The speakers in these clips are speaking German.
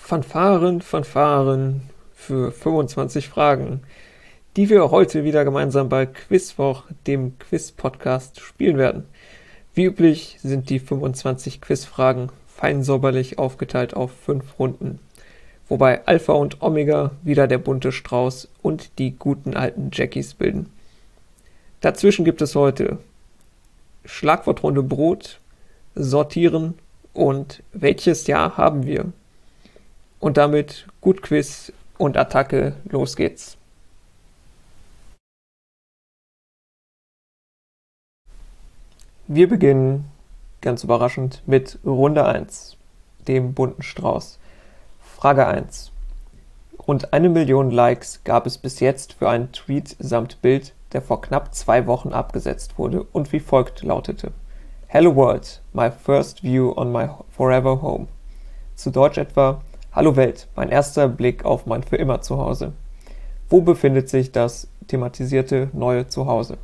Fanfaren, Fanfaren für 25 Fragen, die wir heute wieder gemeinsam bei Quizwoch, dem Quiz-Podcast, spielen werden. Wie üblich sind die 25 Quizfragen fein säuberlich aufgeteilt auf 5 Runden, wobei Alpha und Omega wieder der bunte Strauß und die guten alten Jackies bilden. Dazwischen gibt es heute Schlagwortrunde Brot, Sortieren und welches Jahr haben wir? Und damit gut Quiz und Attacke, los geht's. Wir beginnen, ganz überraschend, mit Runde 1, dem bunten Strauß. Frage 1. Rund 1 Million Likes gab es bis jetzt für einen Tweet samt Bild, der vor knapp 2 Wochen abgesetzt wurde und wie folgt lautete: Hello World, my first view on my forever home. Zu Deutsch etwa: Hallo Welt, mein erster Blick auf mein für immer Zuhause. Wo befindet sich das thematisierte neue Zuhause?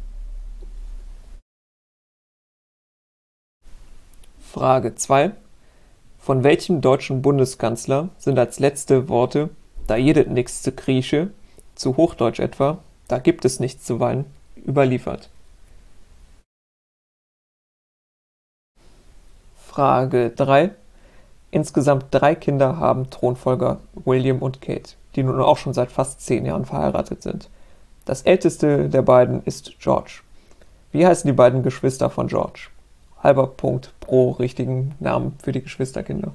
Frage 2. Von welchem deutschen Bundeskanzler sind als letzte Worte „Da jedet nix zu Grieche", zu Hochdeutsch etwa „Da gibt es nichts zu weinen" überliefert? Frage 3. Insgesamt 3 Kinder haben Thronfolger William und Kate, die nun auch schon seit fast 10 Jahren verheiratet sind. Das älteste der beiden ist George. Wie heißen die beiden Geschwister von George? Halber Punkt pro richtigen Namen für die Geschwisterkinder.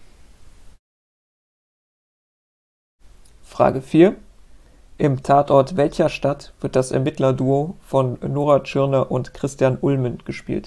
Frage 4. Im Tatort welcher Stadt wird das Ermittlerduo von Nora Tschirner und Christian Ulmen gespielt?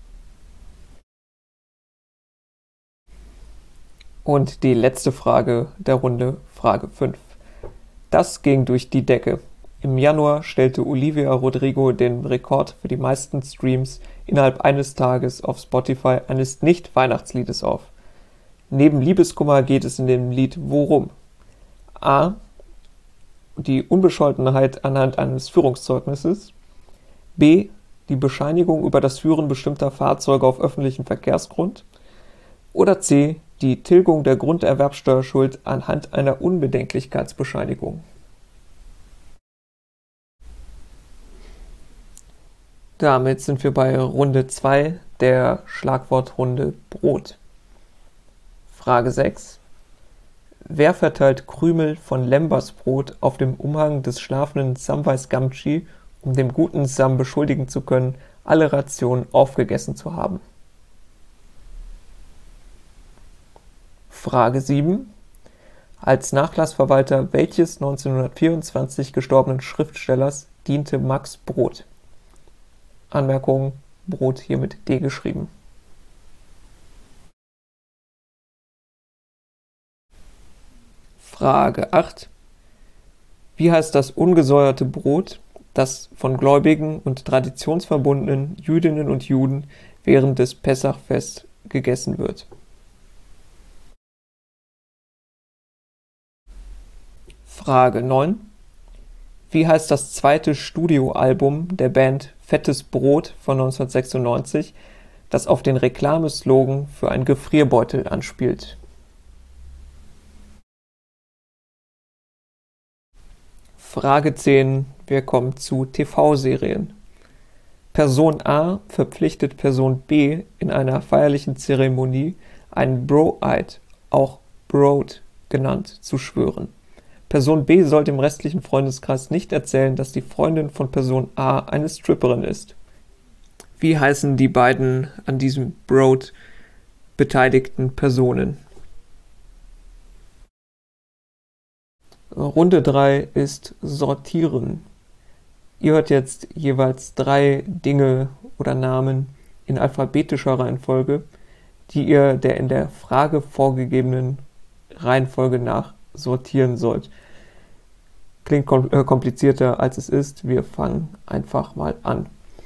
Und die letzte Frage der Runde, Frage 5. Das ging durch die Decke. Im Januar stellte Olivia Rodrigo den Rekord für die meisten Streams innerhalb eines Tages auf Spotify eines Nicht-Weihnachtsliedes auf. Neben Liebeskummer geht es in dem Lied worum? A. Die Unbescholtenheit anhand eines Führungszeugnisses. B. Die Bescheinigung über das Führen bestimmter Fahrzeuge auf öffentlichem Verkehrsgrund. Oder C. Die Tilgung der Grunderwerbsteuerschuld anhand einer Unbedenklichkeitsbescheinigung. Damit sind wir bei Runde 2 der Schlagwortrunde Brot. Frage 6. Wer verteilt Krümel von Lembersbrot auf dem Umhang des schlafenden Samwise Gamgee, um dem guten Sam beschuldigen zu können, alle Rationen aufgegessen zu haben? Frage 7. Als Nachlassverwalter welches 1924 gestorbenen Schriftstellers diente Max Brod? Anmerkung: Brot hier mit D geschrieben. Frage 8. Wie heißt das ungesäuerte Brot, das von gläubigen und traditionsverbundenen Jüdinnen und Juden während des Pessachfests gegessen wird? Frage 9. Wie heißt das zweite Studioalbum der Band Fettes Brot von 1996, das auf den Reklameslogan für einen Gefrierbeutel anspielt? Frage 10. Wir kommen zu TV-Serien. Person A verpflichtet Person B in einer feierlichen Zeremonie, einen Bro-Eid, auch Broad genannt, zu schwören. Person B soll dem restlichen Freundeskreis nicht erzählen, dass die Freundin von Person A eine Stripperin ist. Wie heißen die beiden an diesem Broad beteiligten Personen? Runde 3 ist Sortieren. Ihr hört jetzt jeweils 3 Dinge oder Namen in alphabetischer Reihenfolge, die ihr der in der Frage vorgegebenen Reihenfolge nach sortieren sollt. Klingt komplizierter als es ist. Wir fangen einfach mal an.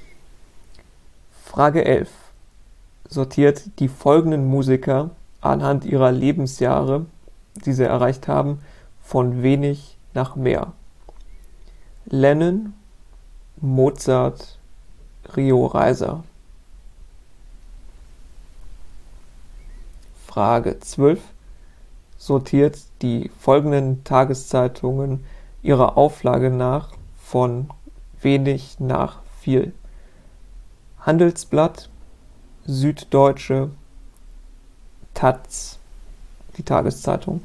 Frage 11. Sortiert die folgenden Musiker anhand ihrer Lebensjahre, die sie erreicht haben, von wenig nach mehr: Lennon, Mozart, Rio Reiser. Frage 12. sortiert die folgenden Tageszeitungen ihrer Auflage nach von wenig nach viel: Handelsblatt, Süddeutsche, taz, die Tageszeitung.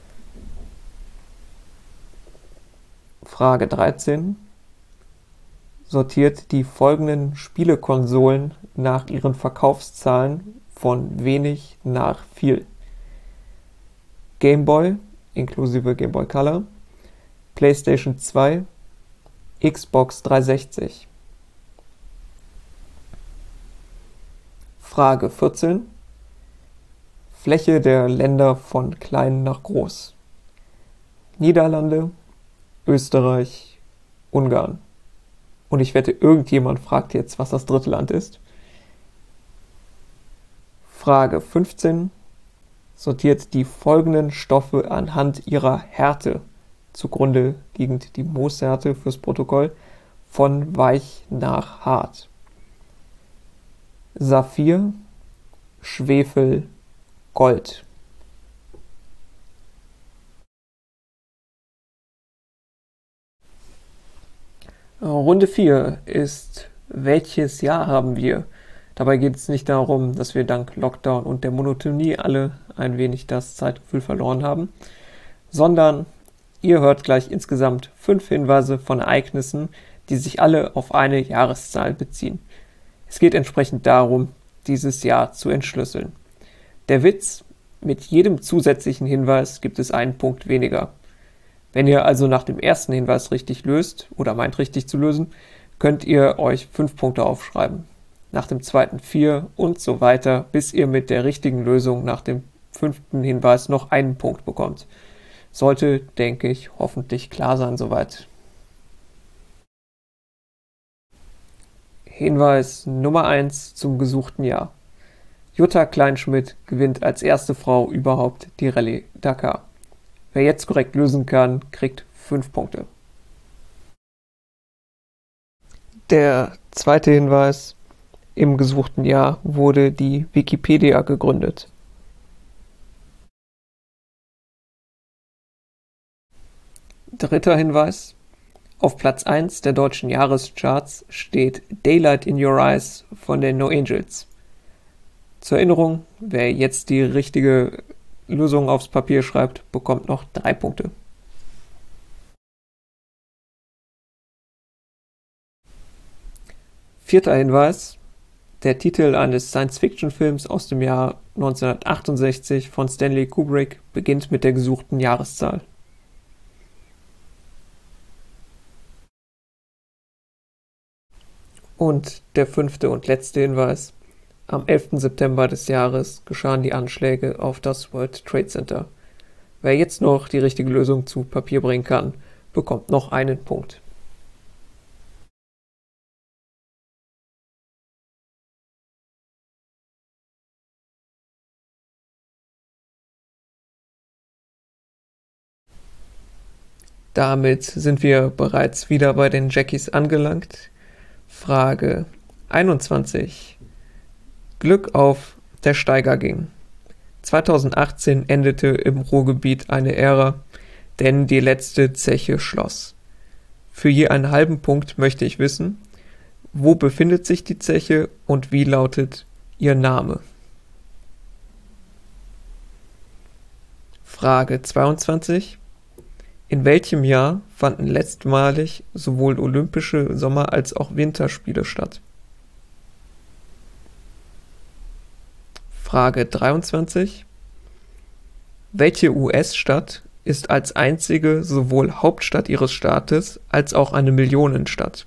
Frage 13. Sortiert die folgenden Spielekonsolen nach ihren Verkaufszahlen von wenig nach viel: Game Boy inklusive Game Boy Color, PlayStation 2, Xbox 360. Frage 14. Fläche der Länder von klein nach groß: Niederlande, Österreich, Ungarn. Und ich wette, irgendjemand fragt jetzt, was das dritte Land ist. Frage 15. Sortiert die folgenden Stoffe anhand ihrer Härte, zugrunde liegend die Mohshärte fürs Protokoll, von weich nach hart: Saphir, Schwefel, Gold. Runde 4 ist: Welches Jahr haben wir? Dabei geht es nicht darum, dass wir dank Lockdown und der Monotonie alle ein wenig das Zeitgefühl verloren haben, sondern ihr hört gleich insgesamt 5 Hinweise von Ereignissen, die sich alle auf eine Jahreszahl beziehen. Es geht entsprechend darum, dieses Jahr zu entschlüsseln. Der Witz: Mit jedem zusätzlichen Hinweis gibt es einen Punkt weniger. Wenn ihr also nach dem ersten Hinweis richtig löst oder meint richtig zu lösen, könnt ihr euch 5 Punkte aufschreiben. Nach dem zweiten 4 und so weiter, bis ihr mit der richtigen Lösung nach dem 5. Hinweis noch einen Punkt bekommt. Sollte, denke ich, hoffentlich klar sein soweit. Hinweis Nummer 1 zum gesuchten Jahr: Jutta Kleinschmidt gewinnt als erste Frau überhaupt die Rallye Dakar. Wer jetzt korrekt lösen kann, kriegt 5 Punkte. Der zweite Hinweis: Im gesuchten Jahr wurde die Wikipedia gegründet. Dritter Hinweis: Auf Platz 1 der deutschen Jahrescharts steht Daylight in Your Eyes von den No Angels. Zur Erinnerung, wer jetzt die richtige Lösung aufs Papier schreibt, bekommt noch 3 Punkte. Vierter Hinweis: Der Titel eines Science-Fiction-Films aus dem Jahr 1968 von Stanley Kubrick beginnt mit der gesuchten Jahreszahl. Und der 5. und letzte Hinweis: Am 11. September des Jahres geschahen die Anschläge auf das World Trade Center. Wer jetzt noch die richtige Lösung zu Papier bringen kann, bekommt noch einen Punkt. Damit sind wir bereits wieder bei den Jackies angelangt. Frage 21. Glück auf, der Steiger ging. 2018 endete im Ruhrgebiet eine Ära, denn die letzte Zeche schloss. Für je einen halben Punkt möchte ich wissen: Wo befindet sich die Zeche und wie lautet ihr Name? Frage 22. In welchem Jahr fanden letztmalig sowohl Olympische Sommer- als auch Winterspiele statt? Frage 23. Welche US-Stadt ist als einzige sowohl Hauptstadt ihres Staates als auch eine Millionenstadt?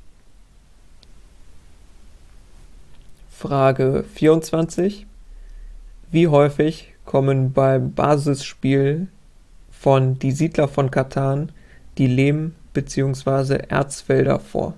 Frage 24. Wie häufig kommen beim Basisspiel von Die Siedler von Catan die Lehm- bzw. Erzfelder vor?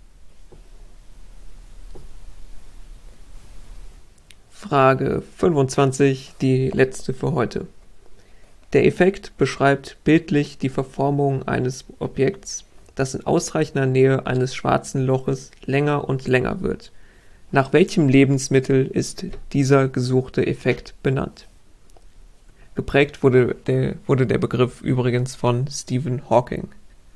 Frage 25, die letzte für heute. Der Effekt beschreibt bildlich die Verformung eines Objekts, das in ausreichender Nähe eines schwarzen Loches länger und länger wird. Nach welchem Lebensmittel ist dieser gesuchte Effekt benannt? Geprägt wurde der Begriff übrigens von Stephen Hawking.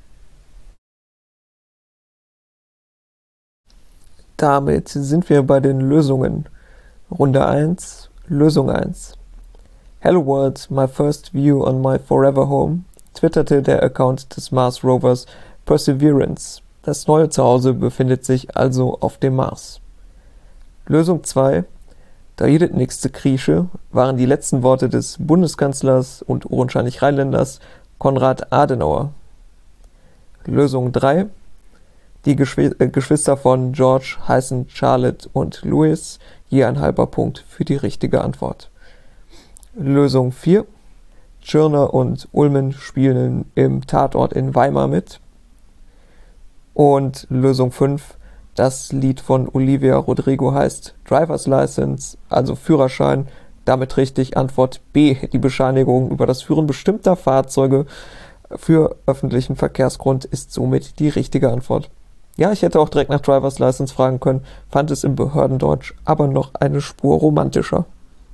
Damit sind wir bei den Lösungen. Runde 1, Lösung 1. Hello World, my first view on my forever home, twitterte der Account des Mars Rovers Perseverance. Das neue Zuhause befindet sich also auf dem Mars. Lösung 2. Da jedet nächste Kriesche waren die letzten Worte des Bundeskanzlers und ohrenscheinlich Rheinländers Konrad Adenauer. Lösung 3. Die Geschwister von George heißen Charlotte und Louis, je ein halber Punkt für die richtige Antwort. Lösung 4. Tschirner und Ullmann spielen im Tatort in Weimar mit. Und Lösung 5. Das Lied von Olivia Rodrigo heißt Driver's License, also Führerschein. Damit richtig. Antwort B. Die Bescheinigung über das Führen bestimmter Fahrzeuge für öffentlichen Verkehrsgrund ist somit die richtige Antwort. Ja, ich hätte auch direkt nach Driver's License fragen können, fand es im Behördendeutsch aber noch eine Spur romantischer.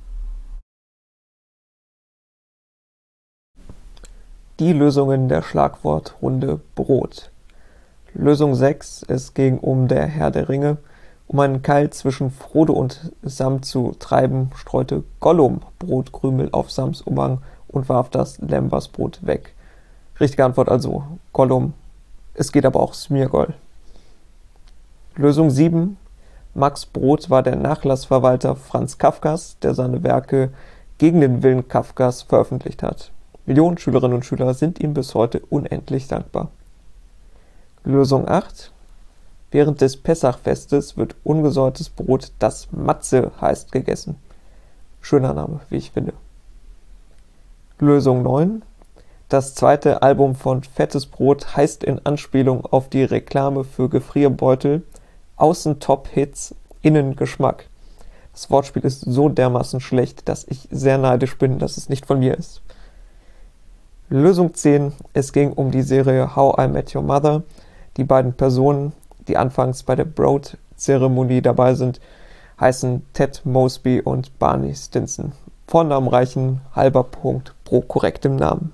Die Lösungen der Schlagwortrunde Brot. Lösung 6. Es ging um der Herr der Ringe. Um einen Keil zwischen Frodo und Sam zu treiben, streute Gollum Brotkrümel auf Sams Umhang und warf das Lembasbrot weg. Richtige Antwort also Gollum. Es geht aber auch Smeargol. Lösung 7. Max Brod war der Nachlassverwalter Franz Kafkas, der seine Werke gegen den Willen Kafkas veröffentlicht hat. Millionen Schülerinnen und Schüler sind ihm bis heute unendlich dankbar. Lösung 8. Während des Pessachfestes wird ungesäuertes Brot, das Matze heißt, gegessen. Schöner Name, wie ich finde. Lösung 9. Das zweite Album von Fettes Brot heißt in Anspielung auf die Reklame für Gefrierbeutel Außen Top-Hits, innen Geschmack. Das Wortspiel ist so dermaßen schlecht, dass ich sehr neidisch bin, dass es nicht von mir ist. Lösung 10. Es ging um die Serie How I Met Your Mother. Die beiden Personen, die anfangs bei der Broad-Zeremonie dabei sind, heißen Ted Mosby und Barney Stinson. Vornamen reichen, halber Punkt pro korrektem Namen.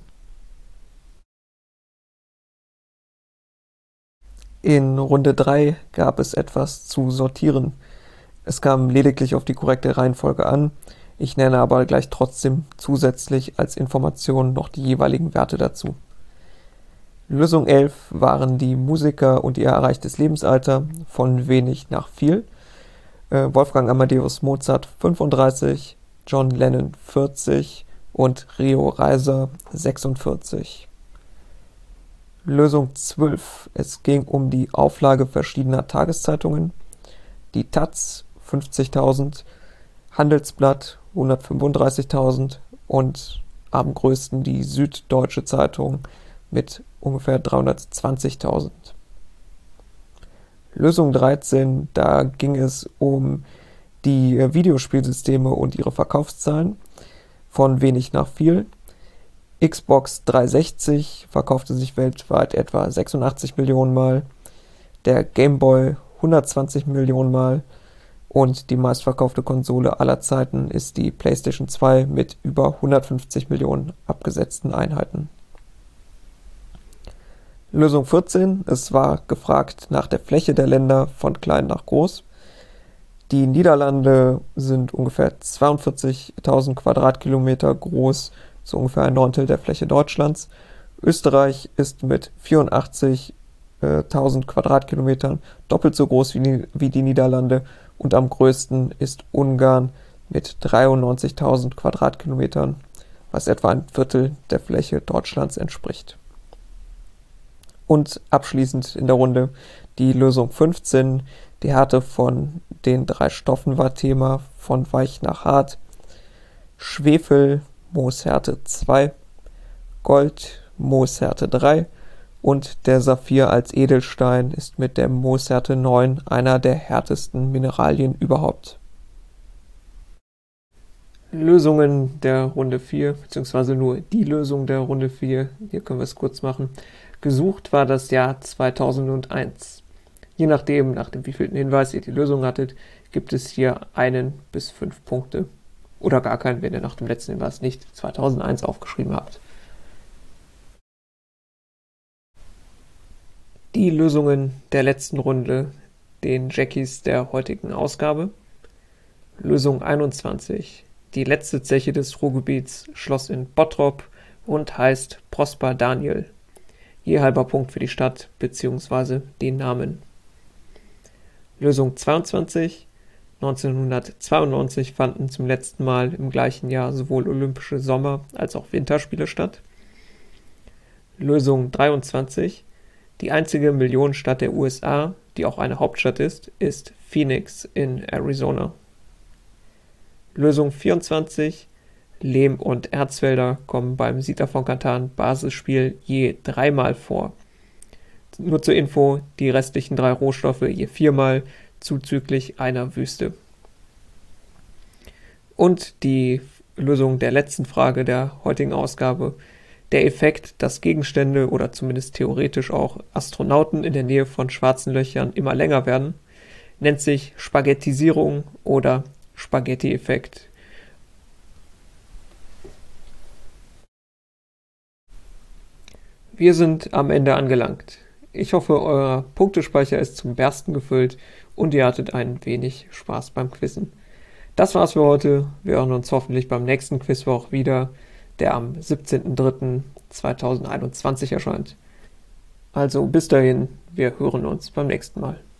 In Runde 3 gab es etwas zu sortieren. Es kam lediglich auf die korrekte Reihenfolge an. Ich nenne aber gleich trotzdem zusätzlich als Information noch die jeweiligen Werte dazu. Lösung 11 waren die Musiker und ihr erreichtes Lebensalter von wenig nach viel. Wolfgang Amadeus Mozart 35, John Lennon 40 und Rio Reiser 46. Lösung 12. Es ging um die Auflage verschiedener Tageszeitungen. Die taz 50.000, Handelsblatt 135.000 und am größten die Süddeutsche Zeitung mit ungefähr 320.000. Lösung 13, da ging es um die Videospielsysteme und ihre Verkaufszahlen von wenig nach viel. Xbox 360 verkaufte sich weltweit etwa 86 Millionen Mal, der Game Boy 120 Millionen Mal und die meistverkaufte Konsole aller Zeiten ist die PlayStation 2 mit über 150 Millionen abgesetzten Einheiten. Lösung 14. Es war gefragt nach der Fläche der Länder von klein nach groß. Die Niederlande sind ungefähr 42.000 Quadratkilometer groß, so ungefähr ein Neuntel der Fläche Deutschlands. Österreich ist mit 84.000 Quadratkilometern doppelt so groß wie die Niederlande und am größten ist Ungarn mit 93.000 Quadratkilometern, was etwa ein Viertel der Fläche Deutschlands entspricht. Und abschließend in der Runde die Lösung 15. Die Härte von den 3 Stoffen war Thema, von weich nach hart. Schwefel, Mooshärte 2, Gold, Mooshärte 3 und der Saphir als Edelstein ist mit der Mooshärte 9 einer der härtesten Mineralien überhaupt. Lösungen der Runde 4, beziehungsweise nur die Lösung der Runde 4, hier können wir es kurz machen. Gesucht war das Jahr 2001. Je nachdem, nach dem wievielten Hinweis ihr die Lösung hattet, gibt es hier 1 bis 5 Punkte. Oder gar keinen, wenn ihr nach dem letzten Hinweis nicht 2001 aufgeschrieben habt. Die Lösungen der letzten Runde, den Jackies der heutigen Ausgabe. Lösung 21. Die letzte Zeche des Ruhrgebiets schloss in Bottrop und heißt Prosper Daniel. Je halber Punkt für die Stadt bzw. den Namen. Lösung 22. 1992 fanden zum letzten Mal im gleichen Jahr sowohl Olympische Sommer- als auch Winterspiele statt. Lösung 23. Die einzige Millionenstadt der USA, die auch eine Hauptstadt ist Phoenix in Arizona. Lösung 24. Lehm- und Erzfelder kommen beim Siedler von Catan Basisspiel je 3-mal vor. Nur zur Info, die restlichen 3 Rohstoffe je 4-mal, zuzüglich einer Wüste. Und die Lösung der letzten Frage der heutigen Ausgabe. Der Effekt, dass Gegenstände oder zumindest theoretisch auch Astronauten in der Nähe von schwarzen Löchern immer länger werden, nennt sich Spaghettisierung oder Spaghetti-Effekt. Wir sind am Ende angelangt. Ich hoffe, euer Punktespeicher ist zum Bersten gefüllt und ihr hattet ein wenig Spaß beim Quizzen. Das war's für heute. Wir hören uns hoffentlich beim nächsten Quizwoch wieder, der am 17.03.2021 erscheint. Also bis dahin, wir hören uns beim nächsten Mal.